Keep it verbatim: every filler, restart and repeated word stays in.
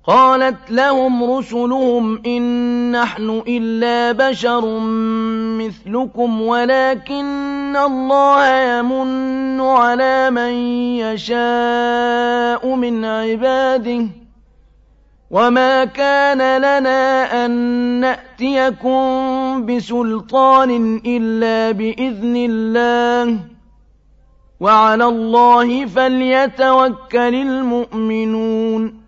قالت لهم رسلهم إن نحن إلا بشر مثلكم ولكن الله يمن على من يشاء من عباده وما كان لنا أن نأتيكم بسلطان إلا بإذن الله وعلى الله فليتوكل المؤمنون